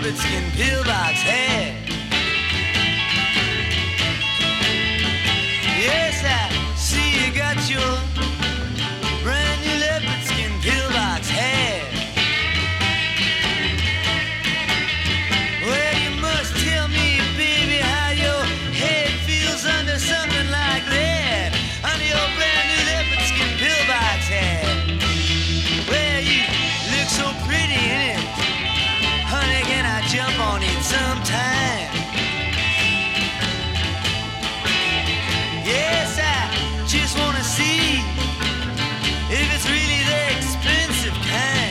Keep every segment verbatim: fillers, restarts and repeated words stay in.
leopard skin pillbox hat. Yes, I see you got your brand new leopard skin pillbox hat. Well, you must tell me, baby, how your head feels under something like that, under your brand new leopard skin pillbox hat. Well, you look so pretty in it, honey, can I jump on it sometime? Yes, I just wanna see if it's really the expensive kind.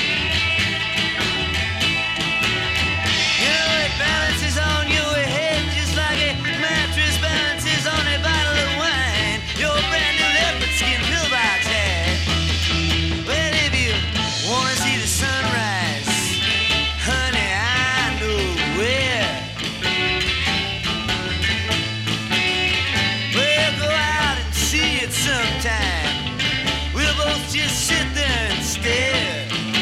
You know, it balances on your head just like a mattress balances on a bottle of wine. Your brand new leopard skin pillbox hat. Well, if you wanna see the sunrise, honey, I know where. Well, go out and see it sometime. We'll both just sit there and stare.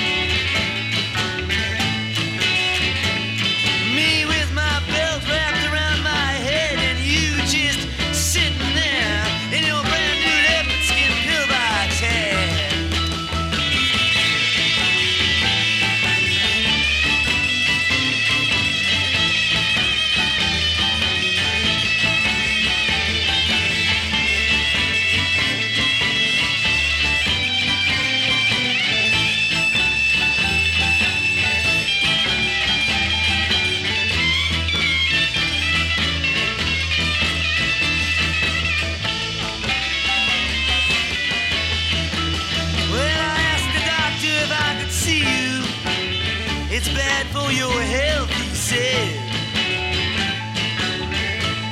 Me with my belt wrapped around my head, and you just sitting there in your brand new leopard skin pillbox hat. Well, I asked the doctor if I could see you. It's bad for your health, he said.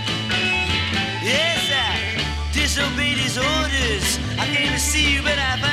Yes, I disobeyed his orders. I came to see you, but I found